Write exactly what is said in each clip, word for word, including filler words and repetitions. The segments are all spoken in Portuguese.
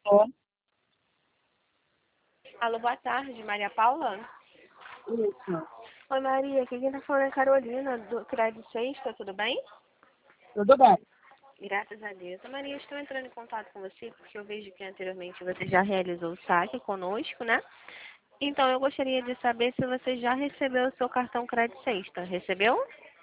Alô? Alô, boa tarde, Maria Paula? Isso. Oi, Maria, aqui quem tá falando é a Carolina, do Crédito Sexta, tudo bem? Tudo bem? Graças a Deus. Ô, Maria, estou entrando em contato com você porque eu vejo que anteriormente você já realizou o saque conosco, né? Então, eu gostaria de saber se você já recebeu o seu cartão Crédito Sexta. Recebeu?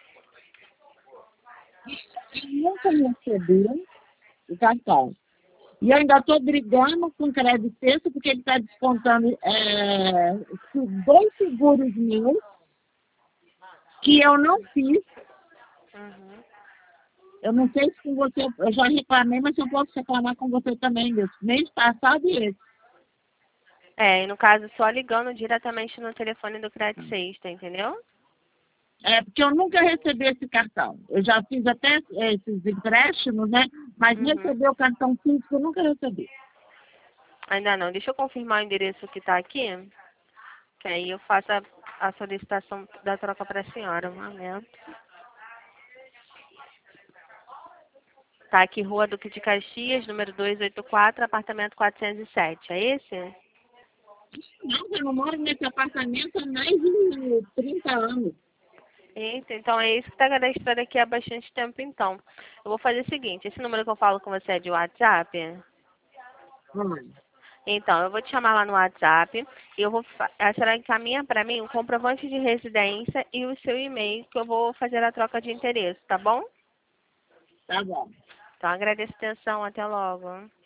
Eu nunca recebi o cartão. E eu ainda estou brigando com o crédito sexto porque ele está descontando é, dois seguros meus que eu não fiz. Uhum. Eu não sei se com você, eu já reclamei, mas eu posso reclamar com você também desse mês passado e esse. É, e no caso, só ligando diretamente no telefone do Crédito Sexta, entendeu? É, porque eu nunca recebi esse cartão. Eu já fiz até esses empréstimos, né? Mas Uhum. receber o cartão físico eu nunca recebi. Ainda não. Deixa eu confirmar o endereço que está aqui, que aí eu faço a, a solicitação da troca para a senhora. Um momento. Tá aqui, Rua Duque de Caxias, número duzentos e oitenta e quatro, apartamento quatrocentos e sete. É esse? Não, eu não moro nesse apartamento há mais de trinta anos. Eita, então é isso que está cadastrado aqui há bastante tempo, então. Eu vou fazer o seguinte, esse número que eu falo com você é de WhatsApp? Hum. Então, eu vou te chamar lá no WhatsApp e eu vou, fa- a senhora encaminha para mim um comprovante de residência e o seu e-mail que eu vou fazer a troca de endereço, tá bom? Tá bom. Então, agradeço a atenção, até logo.